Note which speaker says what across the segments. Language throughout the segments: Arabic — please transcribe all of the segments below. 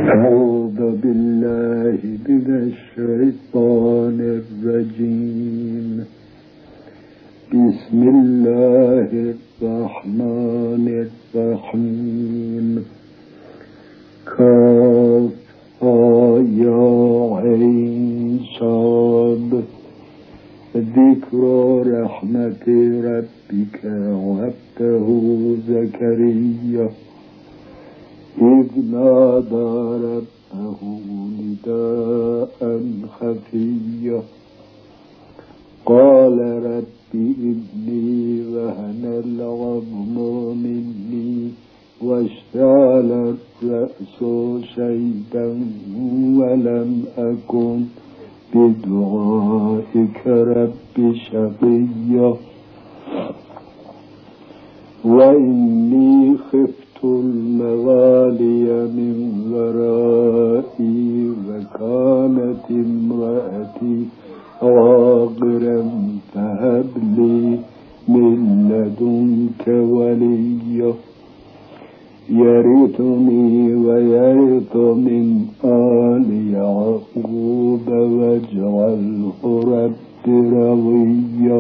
Speaker 1: أعوذ بالله من الشيطان الرجيم. بسم الله الرحمن الرحيم. كافها يا عين صاد. ذكر رحمة ربك عبده زكريا إذ نادى ربه نداء خفيا قال رب إني وهن العظم مني واشتعل الرأس شيبا ولم أكن بدعائك رب شقيا وإني خفت الموالي من ورائي وكانت امرأتي عاقرا فهب لي من لدنك وليا يرثني ويرث من آل يعقوب واجعله رب رضيا.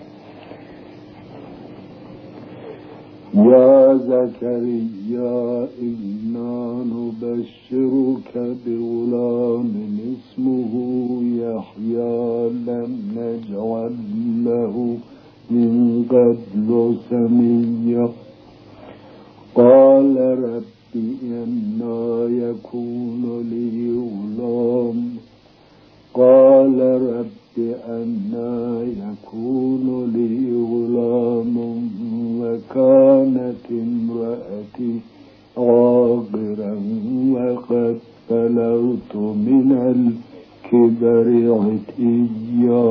Speaker 1: يا زكريا إنا نبشرك بغلام اسمه يحيى لم نجعل له من قبل سميا قال رب أنى يكون لي غلام قال رب أنى يكون لي غلام وكانت امرأتي عاقرا وقد بلغت من الكبر عتيا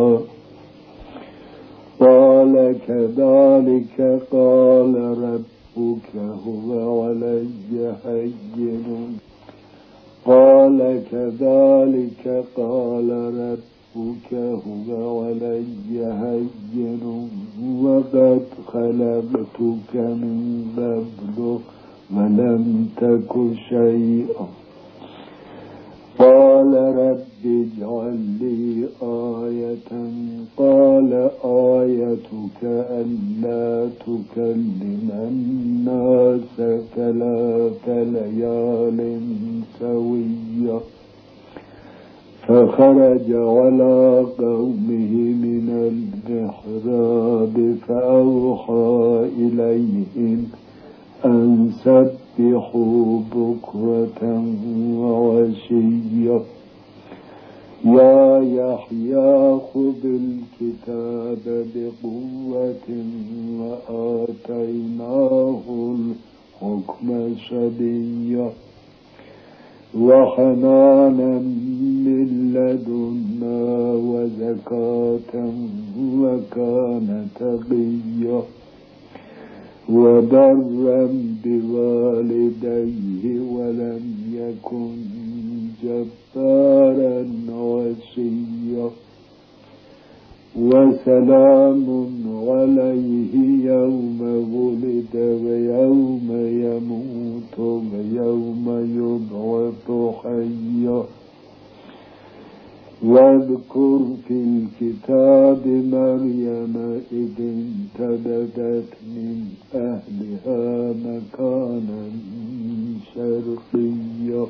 Speaker 1: قال كذلك قال ربك هو علي هين قال كذلك قال ربك هو علي هين وقد خلقتك من قبل ولم تك شيئا قال رب اجعل لي آية قال آيتك ألا تكلم الناس 3 ليال سويا فخرج على قومه من المحراب فأوحى إليهم أن سبحوا بكرة وعشيا يا يحيى خذ الكتاب بقوة وآتيناه الحكم صبيا وحنانا من لدنا وزكاة وكان تقيا وبرا بوالديه ولم يكن جبارا عصيا وسلام عليه يوم ولد ويوم يموت ويوم يبعث حيا واذكر في الكتاب مريم إذ انتبذت من أهلها مكانا شرقيا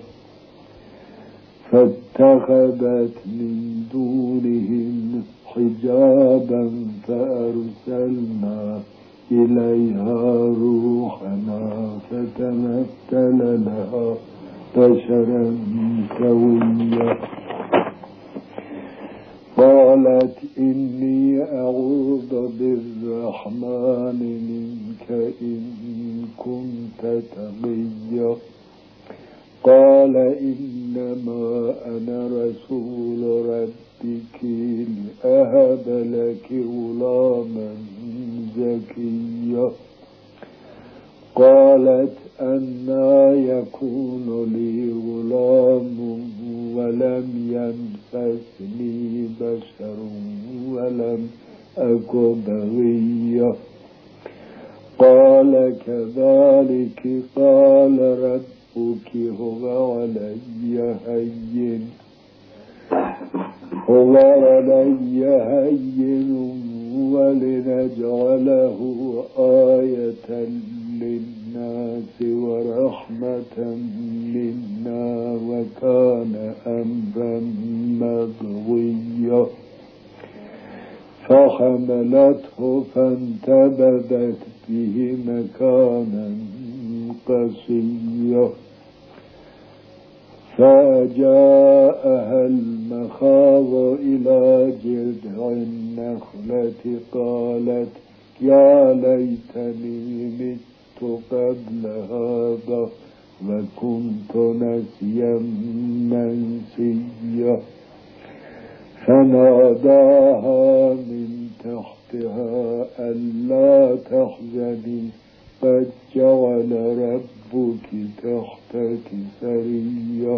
Speaker 1: فاتخذت من دونهم حجابا فأرسلنا إليها روحنا فتمثل لها بشرا سويا قالت إني أعوذ بالرحمن منك إن كنت تقيا قال إنما أنا رسول ربك لأهب لك غلاما زكيا قالت أنى يكون لي غلام ولم يمسسني بشر ولم أك بغيا قال كذلك قال رب ربك هو علي هين ولنجعله آية للناس ورحمة منا وكان أمرا مقضيا فحملته فانتبذت به مكانا قصيا فجاءها المخاض إلى جذع النخلة قالت يا ليتني مت قبل هذا وكنت نسيا منسيا فناداها من تحتها ألا تحزني قد جعل ربك تحتك سريا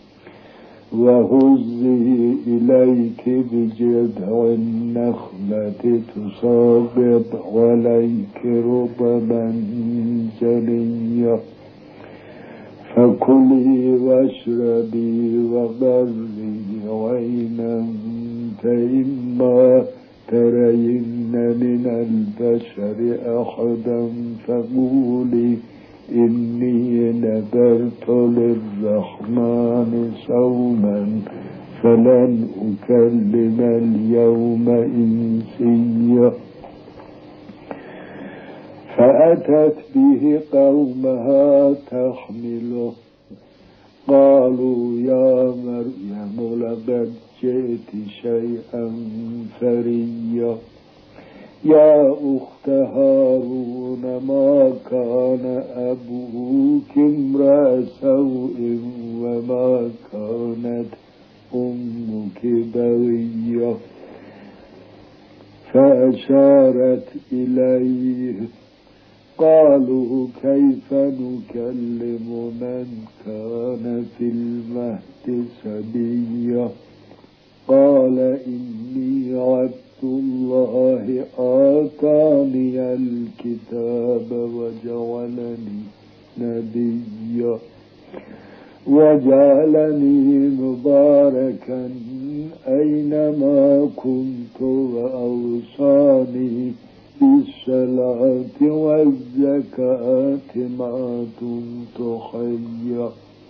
Speaker 1: وهزي إليك بجذع النخلة تساقط عليك رطبا جنيا فكلي واشربي وقري عينا فإما ترين من البشر أحدا فقولي إني نذرت للرحمن صوما فلن أكلم اليوم إنسيا فأتت به قومها تحمله قالوا يا مريم لقد جئت شيئا فريا يا أخت هارون ما كان أبوك امرأ سوء وما كانت أمك بغيا فأشارت إليه قالوا كيف نكلم من كان في المهد صبيا قال إني عبد الله آتاني الكتاب وجعلني نبيا وجعلني مباركا أينما كنت وأوصاني بالصلاة والزكاة ما دمت حيا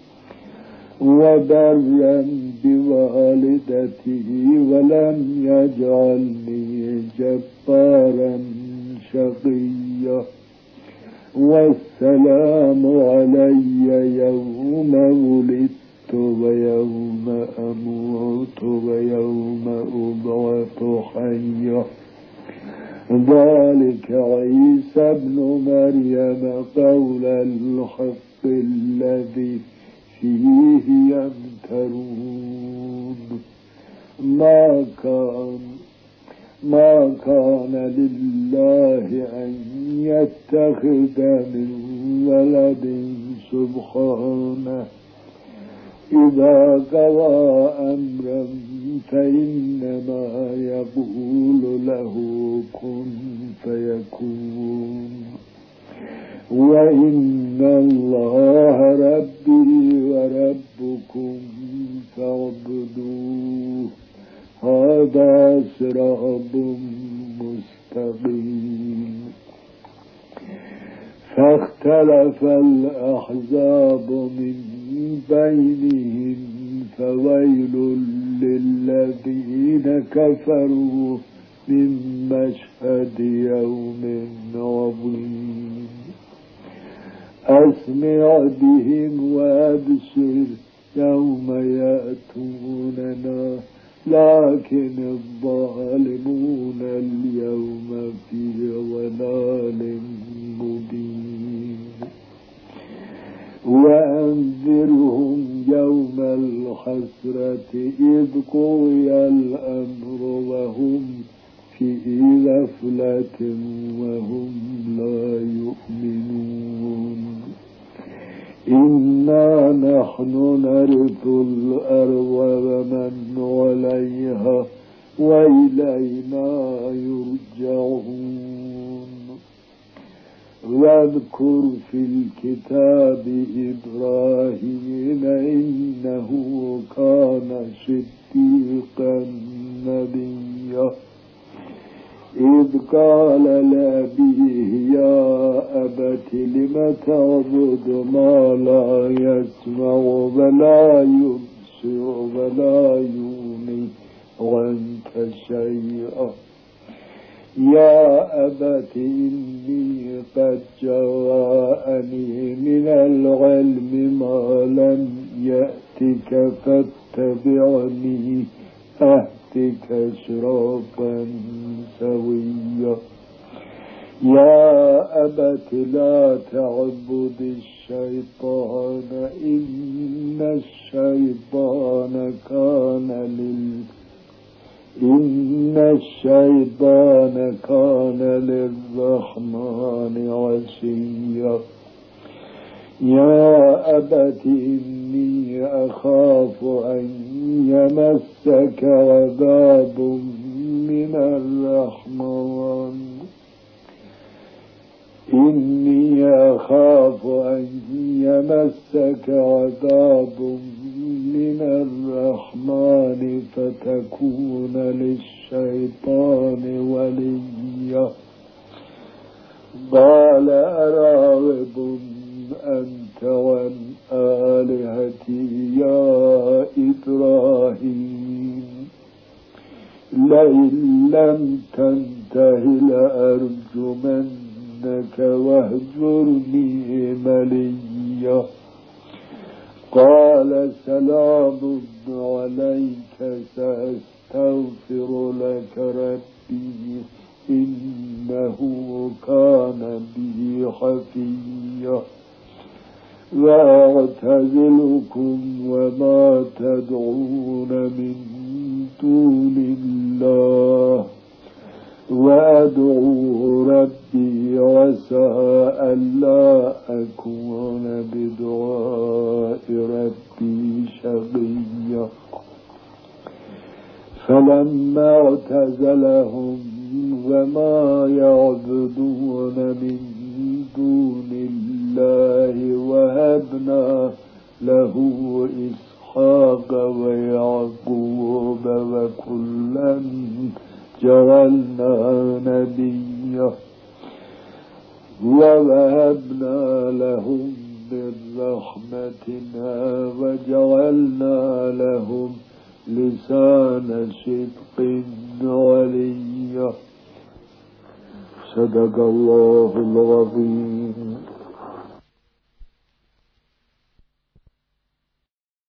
Speaker 1: وبرا بوالدته ولم يجعلني جبارا شقيا والسلام علي يوم ولدت ويوم أموت ويوم أبعث حيا ذلك عيسى ابن مريم قول الحق الذي فيه يمترون ما كان لله أن يتخذ من ولد سبحانه إذا قضى أمرا فإنما يقول له كن فيكون وإن الله ربي وربكم فاعبدوه هذا صراط مستقيم فاختلف الأحزاب من بينهم فويل للذين كفروا من مشهد يوم عظيم أسمع بهم وأبصر يوم يأتوننا لكن الظالمون اليوم في ضلال مبين وأنذرهم يوم الحسرة إذ قضي الأمر وهم في غفلة وهم لا يؤمنون إنا نحن نرث الأرض ومن عليها وإلينا يرجعون واذكر في الكتاب إبراهيم إنه كان صديقا نبيا إذ قال لأبيه يا أبت لم تعبد ما لا يسمع ولا يبصر ولا يغني عنك شيئا يا أبت إني قد جاءني من العلم ما لم يأتك فاتبعني أهدك صراطا سويا يا أبت لا تعبد الشيطان إن الشيطان كان للرحمن عصيا يا أبت إني أخاف أن يمسك عذاب من الرحمن فتكون للشيطان وليا قال أراغب أنت عن آلهتي يا إبراهيم لئن لم تنته لأرجمنك واهجرني مليا قال سلام عليك سأستغفر لك ربي إنه كان بي حفيا وأعتزلكم وما تدعون من دون الله وأدعو ربي عسى ألا أكون بدعاء ربي شقيا فلما اعتزلهم وما يعبدون من دون الله وهبنا له إسحاق ويعقوب وكلا جعلنا نبيا ووهبنا لهم من رحمتنا وجعلنا لهم لسان صدق عليا صدق الله العظيم.